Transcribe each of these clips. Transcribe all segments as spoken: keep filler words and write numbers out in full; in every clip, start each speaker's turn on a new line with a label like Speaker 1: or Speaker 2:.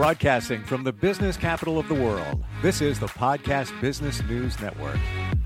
Speaker 1: Broadcasting from the business capital of the world, this is the Podcast Business News Network.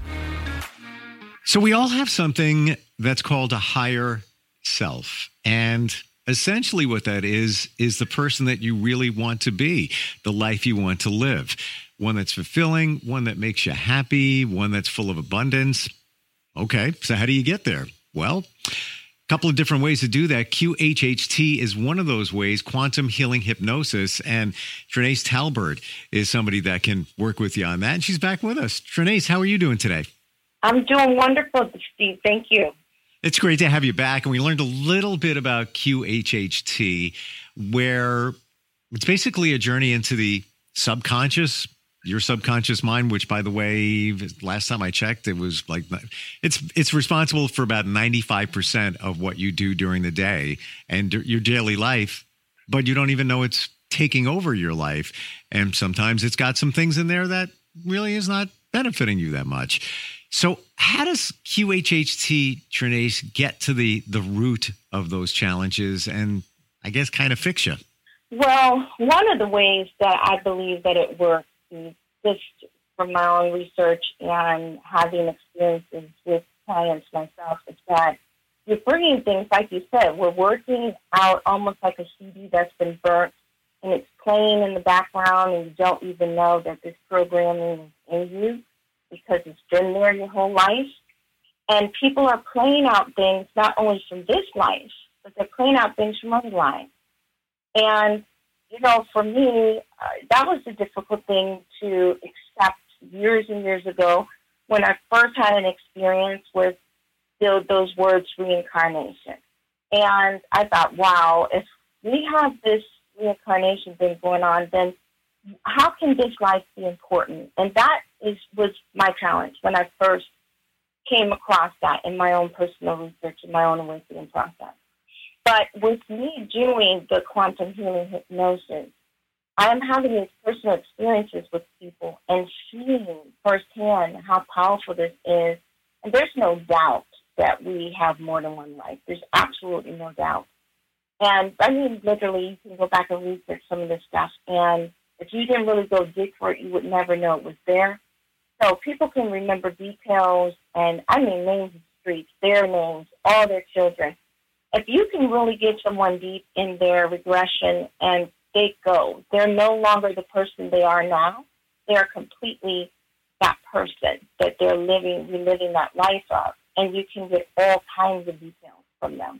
Speaker 2: So we all have something that's called a higher self. And essentially what that is, is the person that you really want to be, the life you want to live. One that's fulfilling, one that makes you happy, one that's full of abundance. Okay, so how do you get there? Well, a couple of different ways to do that. Q H H T is one of those ways, quantum healing hypnosis. And Trinace Talbert is somebody that can work with you on that. And she's back with us. Trinace, how are you doing today?
Speaker 3: I'm doing wonderful, Steve. Thank you.
Speaker 2: It's great to have you back. And we learned a little bit about Q H H T, where it's basically a journey into the subconscious, your subconscious mind, which, by the way, last time I checked, it was like, it's it's responsible for about ninety-five percent of what you do during the day and your daily life, but you don't even know it's taking over your life. And sometimes it's got some things in there that really is not benefiting you that much. So how does Q H H T, Trinace, get to the, the root of those challenges and, I guess, kind of fix you?
Speaker 3: Well, one of the ways that I believe that it works, just from my own research and having experiences with clients myself, is that you're bringing things, like you said, we're working out almost like a C D that's been burnt, and it's playing in the background, and you don't even know that this programming is in you because it's been there your whole life. And people are playing out things not only from this life, but they're playing out things from other lives. And you know, for me, uh, that was a difficult thing to accept years and years ago when I first had an experience with the, those words, reincarnation. And I thought, wow, if we have this reincarnation thing going on, then how can this life be important? And that is was my challenge when I first came across that in my own personal research, in my own awakening process. But with me doing the quantum healing hypnosis, I am having these personal experiences with people and seeing firsthand how powerful this is. And there's no doubt that we have more than one life. There's absolutely no doubt. And I mean, literally, you can go back and research some of this stuff. And if you didn't really go dig for it, you would never know it was there. So people can remember details and, I mean, names of streets, their names, all their children. If you can really get someone deep in their regression and they go, they're no longer the person they are now. They're completely that person that they're living, reliving that life of. And you can get all kinds of details from them.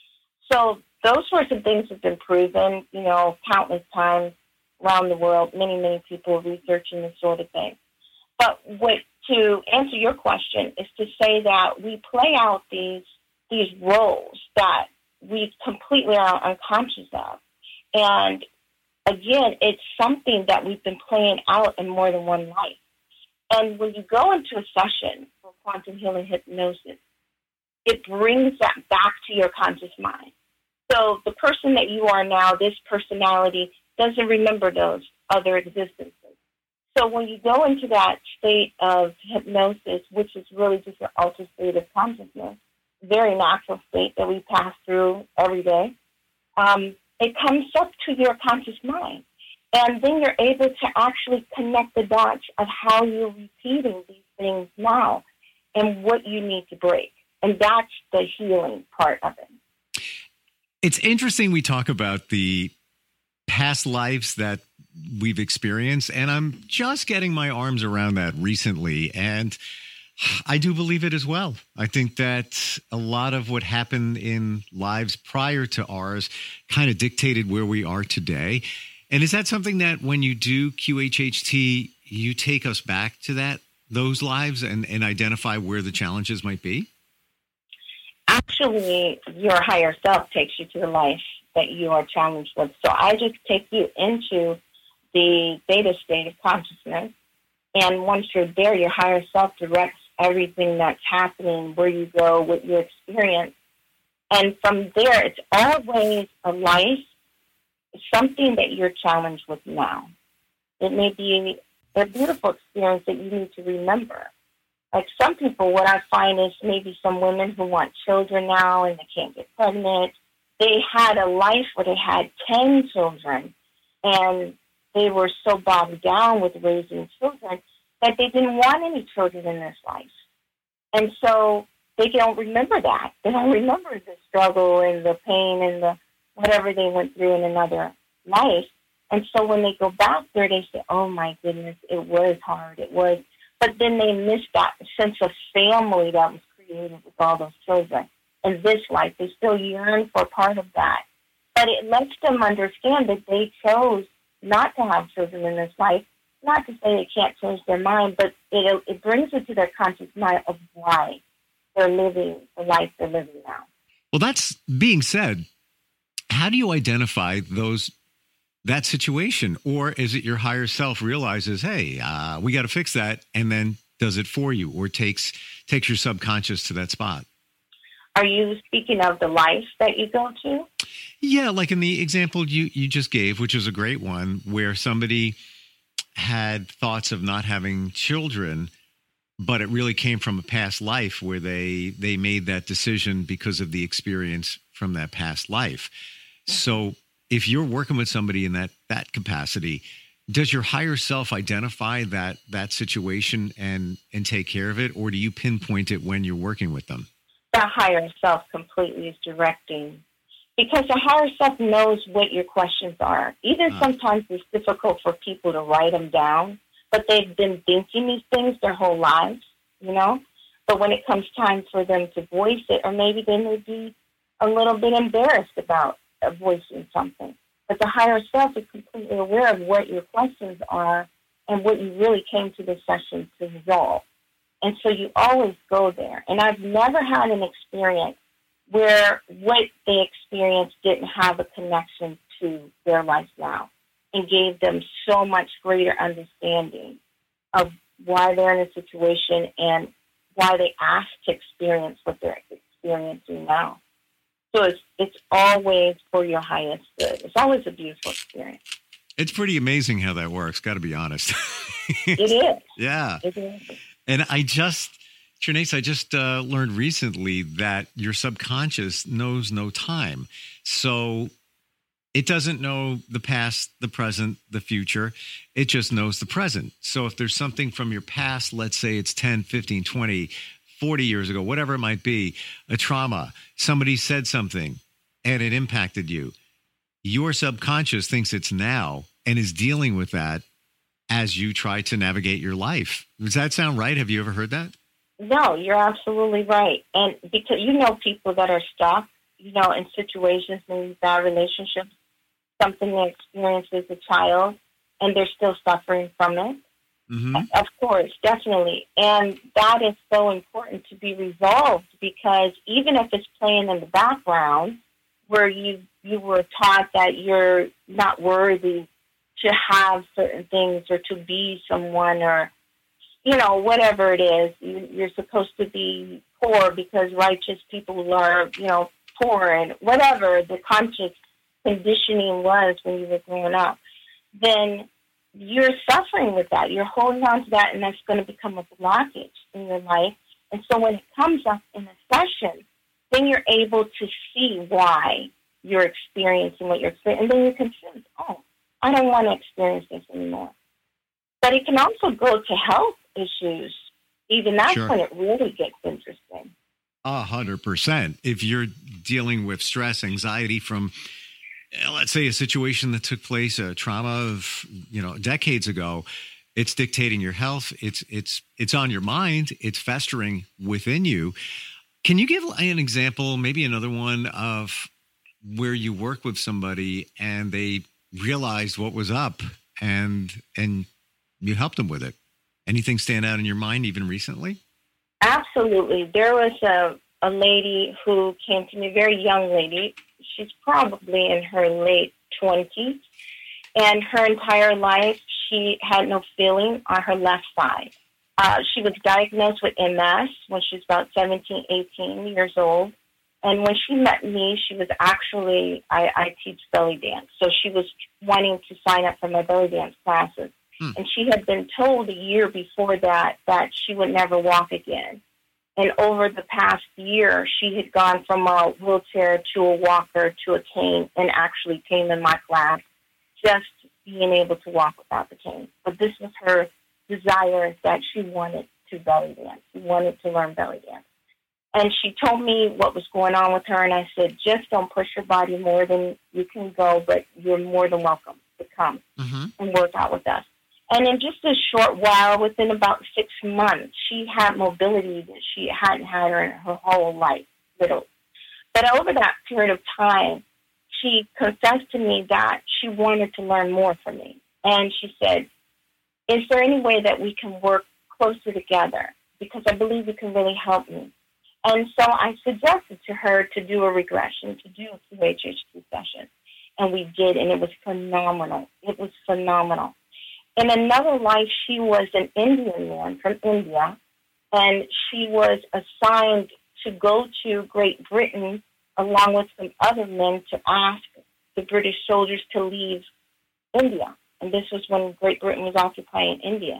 Speaker 3: So those sorts of things have been proven, you know, countless times around the world. Many, many people are researching this sort of thing. But what, to answer your question, is to say that we play out these these roles that we completely are unconscious of. And again, it's something that we've been playing out in more than one life. And when you go into a session for quantum healing hypnosis, it brings that back to your conscious mind. So the person that you are now, this personality, doesn't remember those other existences. So when you go into that state of hypnosis, which is really just an altered state of consciousness, very natural state that we pass through every day, um, it comes up to your conscious mind. And then you're able to actually connect the dots of how you're repeating these things now and what you need to break. And that's the healing part of it.
Speaker 2: It's interesting we talk about the past lives that we've experienced, and I'm just getting my arms around that recently. And I do believe it as well. I think that a lot of what happened in lives prior to ours kind of dictated where we are today. And is that something that when you do Q H H T, you take us back to that, those lives and, and identify where the challenges might be?
Speaker 3: Actually, your higher self takes you to the life that you are challenged with. So I just take you into the theta state of consciousness. And once you're there, your higher self directs everything that's happening, where you go, what you experience. And from there, it's always a life, something that you're challenged with now. It may be a beautiful experience that you need to remember. Like some people, what I find is maybe some women who want children now and they can't get pregnant. They had a life where they had ten children, and they were so bogged down with raising children that they didn't want any children in this life. And so they don't remember that. They don't remember the struggle and the pain and the whatever they went through in another life. And so when they go back there, they say, oh, my goodness, it was hard. It was. But then they miss that sense of family that was created with all those children. In this life, they still yearn for part of that. But it lets them understand that they chose not to have children in this life. Not to say they can't change their mind, but it, it brings it to their conscious mind of why they're living the life they're living now.
Speaker 2: Well, that's being said, how do you identify those that situation? Or is it your higher self realizes, hey, uh, we got to fix that, and then does it for you, or takes takes your subconscious to that spot?
Speaker 3: Are you speaking of the life that you go to?
Speaker 2: Yeah, like in the example you, you just gave, which was a great one, where somebody had thoughts of not having children, but it really came from a past life where they they made that decision because of the experience from that past life. So if you're working with somebody in that that capacity, does your higher self identify that that situation and and take care of it, or do you pinpoint it when you're working with them?
Speaker 3: The higher self completely is directing, because the higher self knows what your questions are. Even uh, sometimes it's difficult for people to write them down, but they've been thinking these things their whole lives, you know? But when it comes time for them to voice it, or maybe they may be a little bit embarrassed about uh, voicing something. But the higher self is completely aware of what your questions are and what you really came to this session to resolve. And so you always go there. And I've never had an experience where what they experienced didn't have a connection to their life now and gave them so much greater understanding of why they're in a situation and why they asked to experience what they're experiencing now. So it's, it's always for your highest good. It's always a beautiful experience.
Speaker 2: It's pretty amazing how that works, got to be honest.
Speaker 3: It is.
Speaker 2: Yeah.
Speaker 3: It is.
Speaker 2: And I just, Trinace, I just uh, learned recently that your subconscious knows no time. So it doesn't know the past, the present, the future. It just knows the present. So if there's something from your past, let's say it's ten, fifteen, twenty, forty years ago, whatever it might be, a trauma, somebody said something and it impacted you, your subconscious thinks it's now and is dealing with that as you try to navigate your life. Does that sound right? Have you ever heard that?
Speaker 3: No, you're absolutely right. And because you know people that are stuck, you know, in situations, maybe bad relationships, something they experienced as a child, and they're still suffering from it. Mm-hmm. Of course, definitely. And that is so important to be resolved, because even if it's playing in the background where you, you were taught that you're not worthy to have certain things or to be someone, or, you know, whatever it is, you, you're supposed to be poor because righteous people are, you know, poor, and whatever the conscious conditioning was when you were growing up, then you're suffering with that. You're holding on to that, and that's going to become a blockage in your life. And so when it comes up in a session, then you're able to see why you're experiencing what you're experiencing, and then you can sense, oh, I don't want to experience this anymore. But it can also go to health issues. Even that's sure. when it really gets interesting.
Speaker 2: A hundred percent. If you're dealing with stress, anxiety from, let's say, a situation that took place, a trauma of, you know, decades ago, it's dictating your health. It's it's it's on your mind. It's festering within you. Can you give an example, maybe another one, of where you work with somebody and they realized what was up and and you helped them with it? Anything stand out in your mind even recently? Absolutely.
Speaker 3: There was a, a lady who came to me, a very young lady. She's probably in her late twenties. And her entire life, she had no feeling on her left side. Uh, she was diagnosed with M S when she was about seventeen, eighteen years old. And when she met me, she was actually, I, I teach belly dance. So she was wanting to sign up for my belly dance classes. Hmm. And she had been told a year before that that she would never walk again. And over the past year, she had gone from a wheelchair to a walker to a cane, and actually came in my class just being able to walk without the cane. But this was her desire that she wanted to belly dance. She wanted to learn belly dance. And she told me what was going on with her, and I said, just don't push your body more than you can go, but you're more than welcome to come mm-hmm. and work out with us. And in just a short while, within about six months, she had mobility that she hadn't had her in her whole life, literally. But over that period of time, she confessed to me that she wanted to learn more from me. And she said, is there any way that we can work closer together? Because I believe you can really help me. And so I suggested to her to do a regression, to do a Q H H T session. And we did, and it was phenomenal. It was phenomenal. In another life, she was an Indian man from India, and she was assigned to go to Great Britain along with some other men to ask the British soldiers to leave India. And this was when Great Britain was occupying India.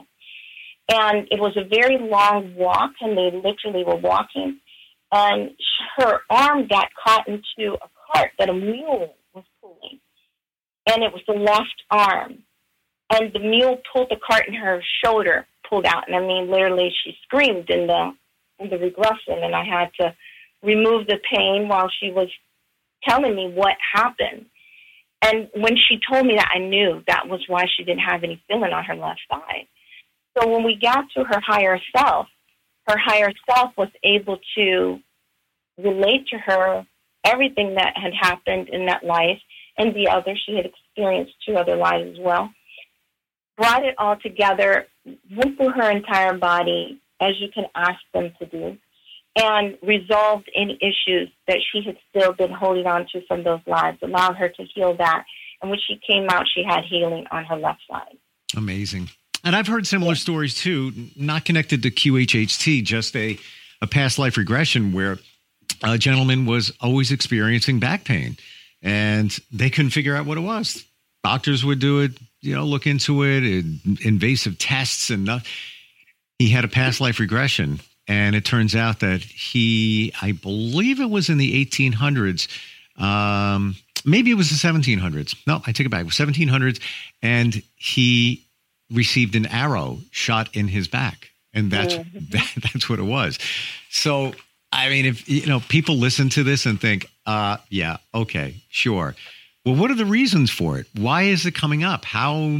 Speaker 3: And it was a very long walk, and they literally were walking. And her arm got caught into a cart that a mule was pulling. And it was the left arm. And the mule pulled the cart, and her shoulder pulled out. And I mean, literally, she screamed in the in the regression. And I had to remove the pain while she was telling me what happened. And when she told me that, I knew that was why she didn't have any feeling on her left side. So when we got to her higher self, her higher self was able to relate to her everything that had happened in that life and the other. She had experienced two other lives as well. Brought it all together, went through her entire body, as you can ask them to do, and resolved any issues that she had still been holding on to from those lives, allowed her to heal that. And when she came out, she had healing on her left side.
Speaker 2: Amazing. And I've heard similar yeah. stories, too, not connected to Q H H T, just a, a past life regression where a gentleman was always experiencing back pain, and they couldn't figure out what it was. Doctors would do it, you know, look into it, and invasive tests, and not, he had a past life regression. And it turns out that he, I believe it was in the eighteen hundreds, um, maybe it was the seventeen hundreds. No, I take it back. It was seventeen hundreds, and he received an arrow shot in his back, and that's mm-hmm. that, that's what it was. So, I mean, if you know, people listen to this and think, uh, yeah, okay, sure. Well, what are the reasons for it? Why is it coming up? How?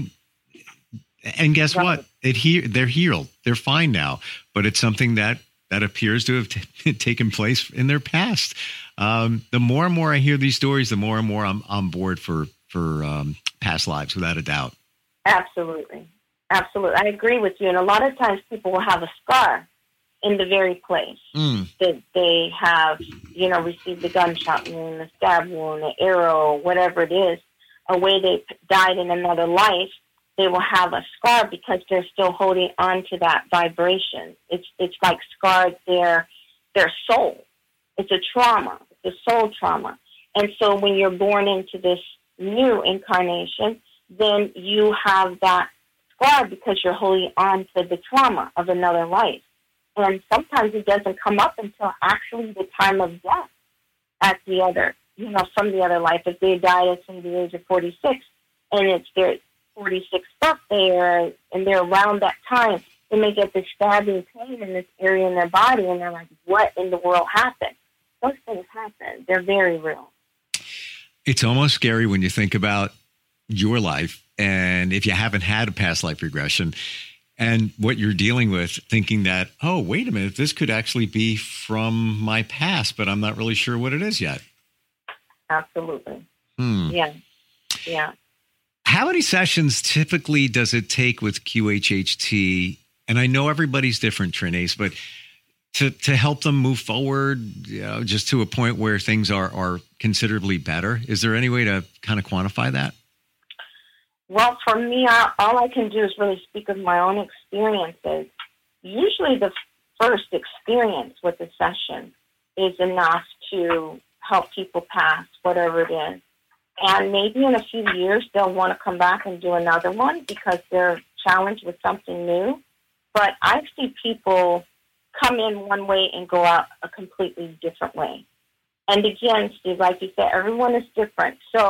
Speaker 2: And guess right. what? It he, they're healed. They're fine now. But it's something that that appears to have t- taken place in their past. Um, the more and more I hear these stories, the more and more I'm on board for for um, past lives, without a doubt.
Speaker 3: Absolutely, absolutely. I agree with you. And a lot of times, people will have a scar in the very place mm. that they have, you know, received the gunshot wound, the stab wound, the arrow, whatever it is, a way they died in another life. They will have a scar because they're still holding on to that vibration. It's it's like scarred their their soul. It's a trauma. It's a soul trauma. And so when you're born into this new incarnation, then you have that scar because you're holding on to the trauma of another life. And sometimes it doesn't come up until actually the time of death at the other, you know, from the other life. If they died at the age of forty-six and it's their forty-sixth birthday, or, and they're around that time, they may get this stabbing pain in this area in their body, and they're like, what in the world happened? Those things happen. They're very real.
Speaker 2: It's almost scary when you think about your life, and if you haven't had a past life regression, and what you're dealing with, thinking that, oh, wait a minute, this could actually be from my past, but I'm not really sure what it is yet.
Speaker 3: Absolutely.
Speaker 2: Hmm.
Speaker 3: Yeah. Yeah.
Speaker 2: How many sessions typically does it take with Q H H T? And I know everybody's different, Trinace, but to, to help them move forward, you know, just to a point where things are, are considerably better, is there any way to kind of quantify that?
Speaker 3: Well, for me, I, all I can do is really speak of my own experiences. Usually the first experience with the session is enough to help people pass whatever it is. And maybe in a few years, they'll want to come back and do another one because they're challenged with something new. But I see people come in one way and go out a completely different way. And again, Steve, like you said, everyone is different. So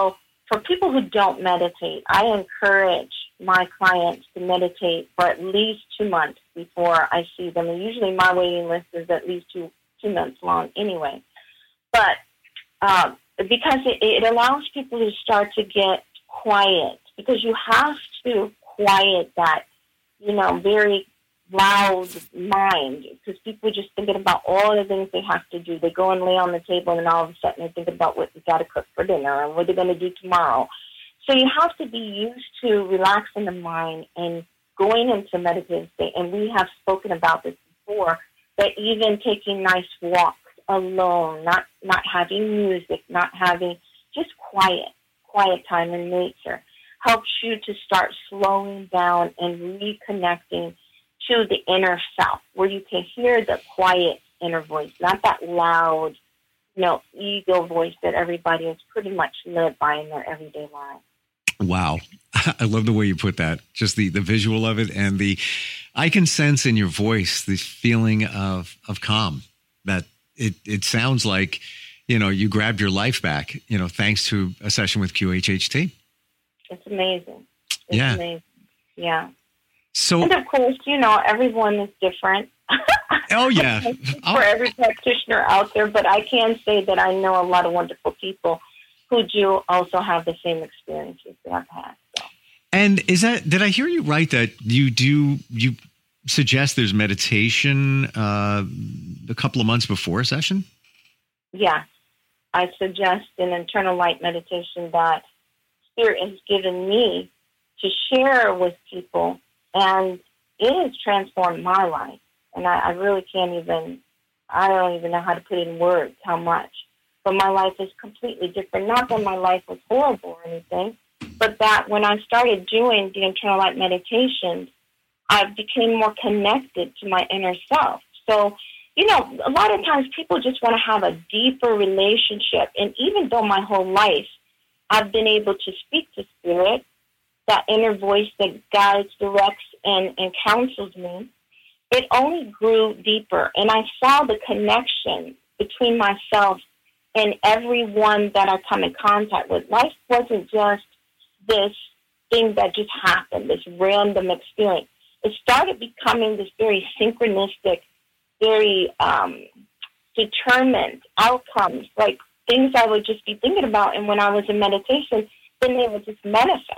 Speaker 3: for people who don't meditate, I encourage my clients to meditate for at least two months before I see them. And usually my waiting list is at least two, two months long anyway. But uh, because it, it allows people to start to get quiet, because you have to quiet that, you know, very loud mind, because people just thinking about all the things they have to do. They go and lay on the table, and all of a sudden they think about what they got to cook for dinner and what they're going to do tomorrow. So you have to be used to relaxing the mind and going into meditative state. And we have spoken about this before, that even taking nice walks alone, not not having music, not having, just quiet, quiet time in nature, helps you to start slowing down and reconnecting to the inner self, where you can hear the quiet inner voice, not that loud, you know, ego voice that everybody is pretty much led by in their everyday life.
Speaker 2: Wow. I love the way you put that. Just the, the visual of it, and the, I can sense in your voice this feeling of, of calm, that it, it sounds like, you know, you grabbed your life back, you know, thanks to a session with Q H H T.
Speaker 3: It's amazing. It's
Speaker 2: yeah.
Speaker 3: amazing. Yeah.
Speaker 2: So,
Speaker 3: and of course, you know, everyone is different.
Speaker 2: Oh, yeah.
Speaker 3: For every practitioner out there, but I can say that I know a lot of wonderful people who do also have the same experiences that I've had. So.
Speaker 2: And is that, did I hear you right that you do, you suggest there's meditation uh, a couple of months before a session?
Speaker 3: Yeah. I suggest an internal light meditation that Spirit has given me to share with people, and it has transformed my life. And I, I really can't even, I don't even know how to put it in words how much. But my life is completely different. Not that my life was horrible or anything, but that when I started doing the internal light meditations, I became more connected to my inner self. So, you know, a lot of times people just want to have a deeper relationship. And even though my whole life I've been able to speak to Spirit, that inner voice that guides, directs, and, and counsels me, it only grew deeper. And I saw the connection between myself and everyone that I come in contact with. Life wasn't just this thing that just happened, this random experience. It started becoming this very synchronistic, very um, determined outcomes, like things I would just be thinking about. And when I was in meditation, then they would just manifest,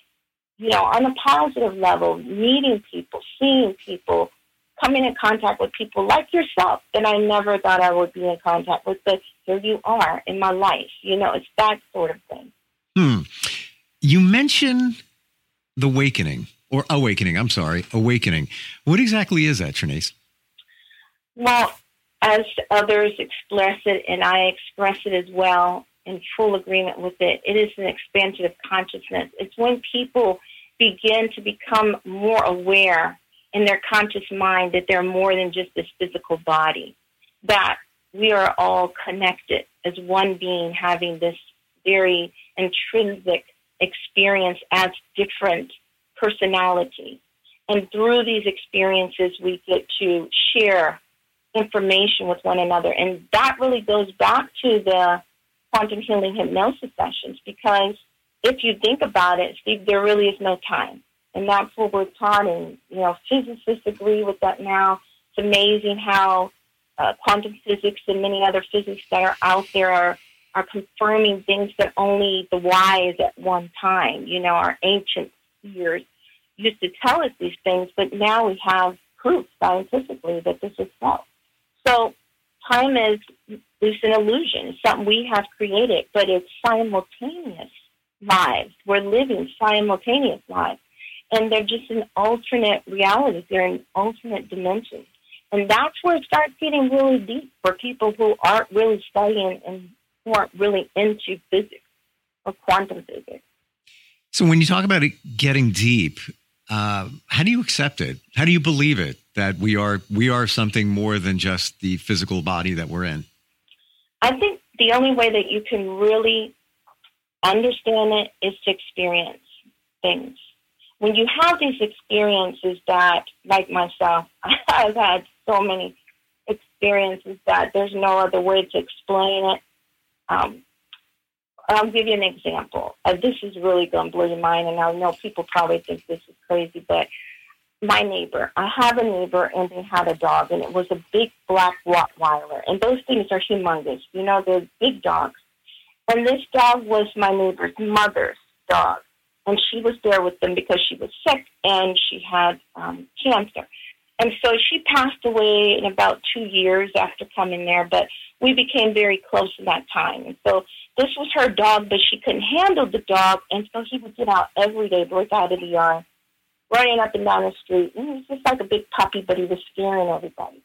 Speaker 3: you know, on a positive level, meeting people, seeing people, coming in contact with people like yourself that I never thought I would be in contact with, but here you are in my life. You know, it's that sort of thing.
Speaker 2: Hmm. You mentioned the awakening, or awakening, I'm sorry, awakening. What exactly is that, Trinace?
Speaker 3: Well, as others express it, and I express it as well, in full agreement with it, it is an expansion of consciousness. It's when people begin to become more aware in their conscious mind that they're more than just this physical body, that we are all connected as one being having this very intrinsic experience as different personalities. And through these experiences, we get to share information with one another. And that really goes back to the quantum healing hypnosis sessions, because if you think about it, Steve, there really is no time. And that's what we're taught, and, you know, physicists agree with that now. It's amazing how uh, quantum physics and many other physics that are out there are, are confirming things that only the wise at one time, you know, our ancient seers used to tell us these things, but now we have proof scientifically that this is so. So time is, is an illusion. It's something we have created, but it's simultaneous lives. We're living simultaneous lives. And they're just in alternate realities. They're in alternate dimensions. And that's where it starts getting really deep for people who aren't really studying and who aren't really into physics or quantum physics.
Speaker 2: So when you talk about it getting deep, uh, how do you accept it? How do you believe it, that we are we are something more than just the physical body that we're in?
Speaker 3: I think the only way that you can really understand it is to experience things. When you have these experiences that, like myself, I've had so many experiences that there's no other way to explain it. Um, I'll give you an example. Uh, this is really going to blow your mind, and I know people probably think this is crazy, but my neighbor, I have a neighbor, and they had a dog, and it was a big black Rottweiler, and those things are humongous. You know, they're big dogs. And this dog was my neighbor's mother's dog, and she was there with them because she was sick, and she had um, cancer. And so she passed away in about two years after coming there, but we became very close in that time. And so this was her dog, but she couldn't handle the dog, and so he would get out every day, break out of the yard, running up and down the street. And he was just like a big puppy, but he was scaring everybody.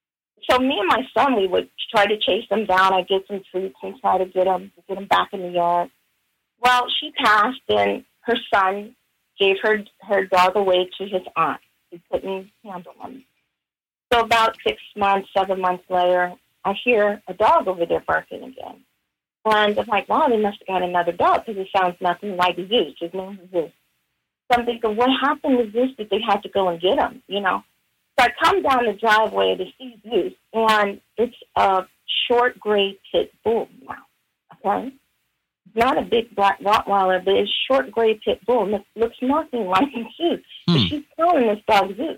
Speaker 3: So me and my son, we would try to chase him down. I'd get some treats and try to get him, get him back in the yard. Well, she passed, and her son gave her, her dog away to his aunt. He couldn't handle him. So about six months, seven months later, I hear a dog over there barking again. And I'm like, wow, they must have got another dog because it sounds nothing like Zeus. His name is Zeus. So I'm thinking, what happened to Zeus that they had to go and get him, you know? So I come down the driveway to see Zeus, and it's a short gray pit bull now, okay? It's not a big black Rottweiler, but it's short gray pit bull, and it looks nothing like Zeus.
Speaker 2: Hmm.
Speaker 3: But she's calling this dog Zeus.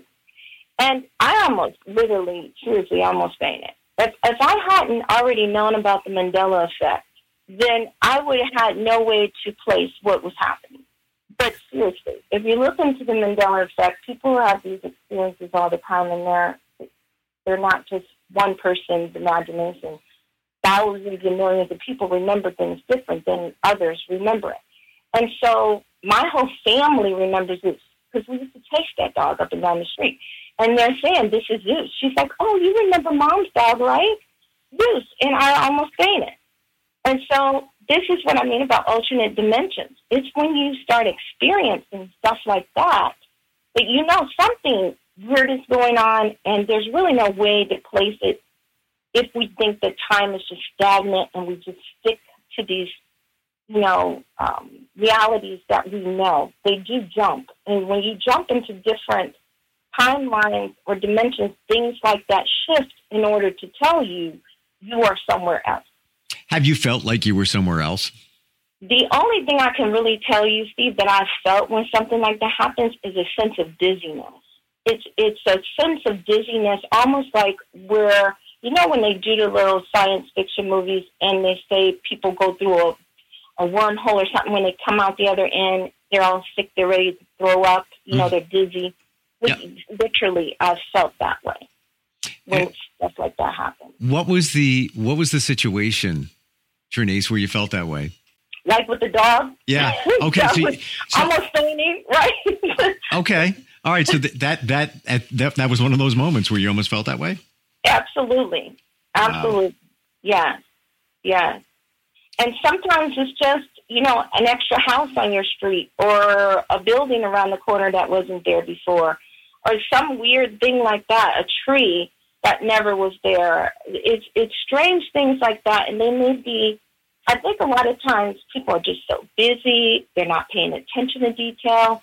Speaker 3: And I almost, literally, seriously, almost fainted. If, if I hadn't already known about the Mandela effect, then I would have had no way to place what was happening. But seriously, if you look into the Mandela effect, people have these experiences all the time, and they're, they're not just one person's imagination. Thousands and millions of people remember things different than others remember it. And so my whole family remembers Zeus because we used to chase that dog up and down the street. And they're saying, this is Zeus. She's like, oh, you remember Mom's dog, right? Zeus. And I almost fainted. And so this is what I mean about alternate dimensions. It's when you start experiencing stuff like that, that you know something weird is going on, and there's really no way to place it if we think that time is just stagnant and we just stick to these, you know, um, realities that we know. They do jump. And when you jump into different timelines or dimensions, things like that shift in order to tell you you are somewhere else.
Speaker 2: Have you felt like you were somewhere else?
Speaker 3: The only thing I can really tell you, Steve, that I've felt when something like that happens is a sense of dizziness. It's it's a sense of dizziness, almost like where, you know, when they do the little science fiction movies and they say people go through a, a wormhole or something, when they come out the other end, they're all sick, they're ready to throw up, you know, mm. they're dizzy. Yeah. Literally, I've felt that way when and stuff like that happens.
Speaker 2: What was the what was the situation, Trinice, where you felt that way?
Speaker 3: Like with the dog?
Speaker 2: Yeah. Okay. so,
Speaker 3: so, almost fainting, right?
Speaker 2: Okay. All right. So th- that, that that that was one of those moments where you almost felt that way?
Speaker 3: Absolutely. Absolutely. Wow. Yeah. Yeah. And sometimes it's just, you know, an extra house on your street or a building around the corner that wasn't there before, or some weird thing like that, a tree that never was there. It's it's strange things like that, and they may be, I think a lot of times people are just so busy, they're not paying attention to detail,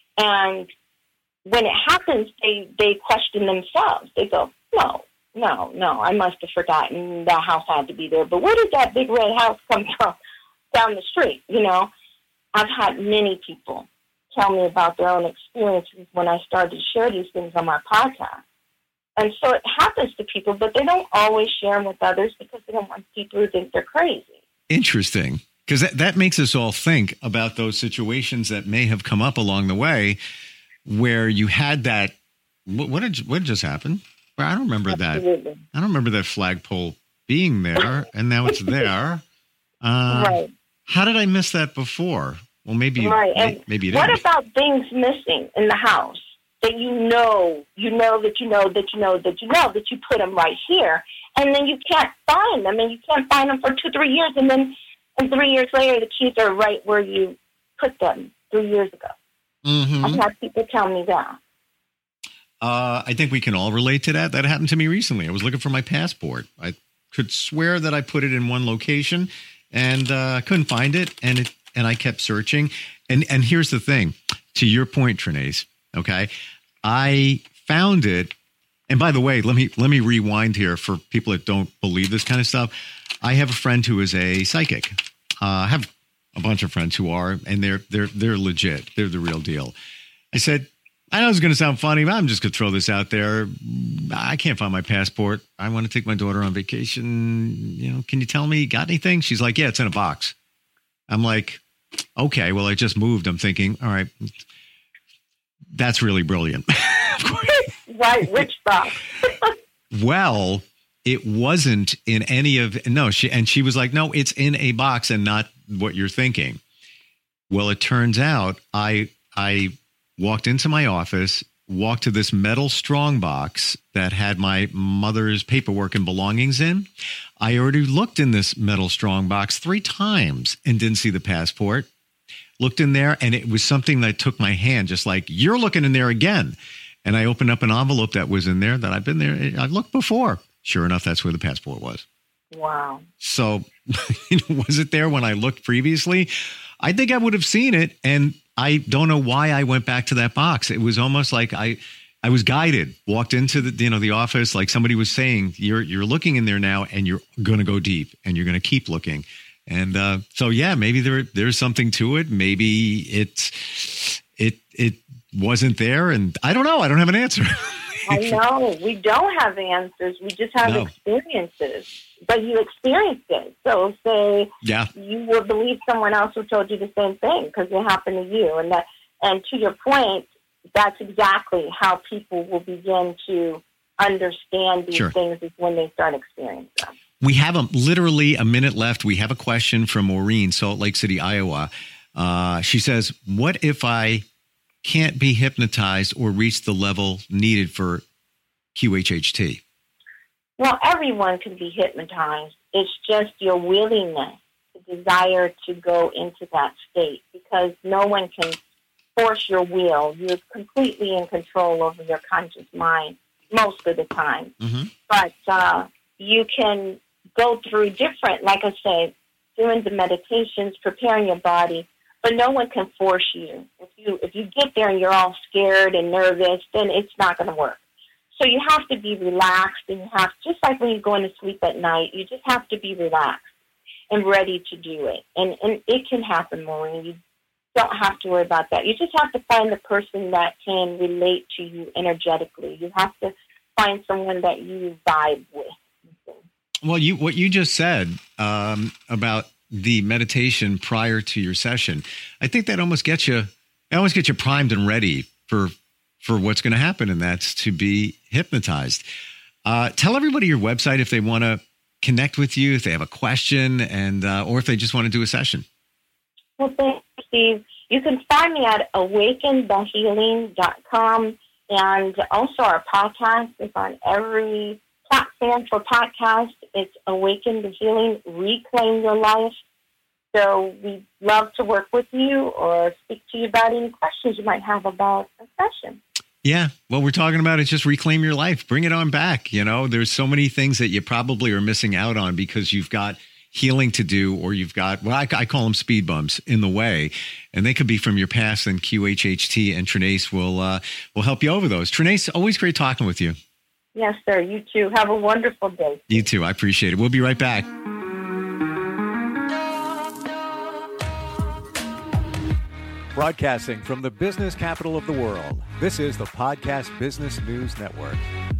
Speaker 3: and when it happens, they, they question themselves. They go, no, no, no, I must have forgotten that house had to be there, but where did that big red house come from down the street? You know, I've had many people tell me about their own experiences when I started to share these things on my podcast. And so it happens to people, but they don't always share them with others because they don't want people to think they're crazy. Interesting.
Speaker 2: Because that, that makes us all think about those situations that may have come up along the way where you had that. What, what, did, what just happened? I don't remember Absolutely. that. I don't remember that flagpole being there, and now it's there. Uh, right. How did I miss that before? Well, maybe, right. maybe, maybe you didn't.
Speaker 3: What about things missing in the house that you know, you know that you know that you know that you know that you put them right here, and then you can't find them, and you can't find them for two, three years, and then and three years later, the keys are right where you put them three years ago. Mm-hmm. I've had people tell me that.
Speaker 2: Uh, I think we can all relate to that. That happened to me recently. I was looking for my passport. I could swear that I put it in one location, and uh, I couldn't find it, and it, and I kept searching. And and here's the thing, to your point, Trinice, okay, I found it. And by the way, let me let me rewind here for people that don't believe this kind of stuff. I have a friend who is a psychic. Uh, I have a bunch of friends who are, and they're they're they're legit. They're the real deal. I said, I know it's going to sound funny, but I'm just going to throw this out there. I can't find my passport. I want to take my daughter on vacation. You know, can you tell me, got anything? She's like, yeah, it's in a box. I'm like, okay, well, I just moved. I'm thinking, all right, that's really brilliant.
Speaker 3: Right, which box?
Speaker 2: Well, it wasn't in any of, no, she, and she was like, no, it's in a box and not what you're thinking. Well, it turns out I, I walked into my office, walked to this metal strong box that had my mother's paperwork and belongings in. I already looked in this metal strong box three times and didn't see the passport. Looked in there, and it was something that took my hand, just like, you're looking in there again. And I opened up an envelope that was in there that I've been there. I've looked before. Sure enough, that's where the passport was.
Speaker 3: Wow.
Speaker 2: So was it there when I looked previously? I think I would have seen it. And I don't know why I went back to that box. It was almost like I, I was guided, walked into the, you know, the office, like somebody was saying, you're, you're looking in there now and you're going to go deep and you're going to keep looking. And uh, so, yeah, maybe there there's something to it. Maybe it's it it wasn't there, and I don't know. I don't have an answer.
Speaker 3: I know we don't have answers. We just have no. experiences. But you experienced it, so say
Speaker 2: yeah.
Speaker 3: you would believe someone else who told you the same thing because it happened to you. And that, and to your point, that's exactly how people will begin to understand these
Speaker 2: sure.
Speaker 3: things is when they start experiencing them.
Speaker 2: We have a, literally a minute left. We have a question from Maureen, Salt Lake City, Iowa. Uh, she says, what if I can't be hypnotized or reach the level needed for Q H H T?
Speaker 3: Well, everyone can be hypnotized. It's just your willingness, the desire to go into that state, because no one can force your will. You're completely in control over your conscious mind most of the time.
Speaker 2: Mm-hmm.
Speaker 3: But uh, you can go through different, like I said, doing the meditations, preparing your body, but no one can force you. If you if you get there and you're all scared and nervous, then it's not going to work. So you have to be relaxed, and you have, just like when you're going to sleep at night, you just have to be relaxed and ready to do it. And and it can happen, Maureen. You don't have to worry about that. You just have to find the person that can relate to you energetically. You have to find someone that you vibe with.
Speaker 2: Well, you what you just said um, about the meditation prior to your session, I think that almost gets you, it almost gets you primed and ready for for what's going to happen, and that's to be hypnotized. Uh, tell everybody your website if they want to connect with you, if they have a question, and uh, or if they just want to do a session.
Speaker 3: Well, thanks, Steve. You can find me at awaken the healing dot com, and also our podcast is on every platform for podcast. It's Awaken the Healing, Reclaim Your Life. So we'd love to work with you or speak to you about any questions you might have about a session.
Speaker 2: Yeah, what we're talking about is just reclaim your life. Bring it on back. You know, there's so many things that you probably are missing out on because you've got healing to do, or you've got, well, I, I call them speed bumps in the way, and they could be from your past. And Q H H T and Trinace will uh, will help you over those. Trinace, always great talking with you.
Speaker 3: Yes, sir. You too. Have a wonderful day.
Speaker 2: You too. I appreciate it. We'll be right back.
Speaker 1: Broadcasting from the business capital of the world, this is the Podcast Business News Network.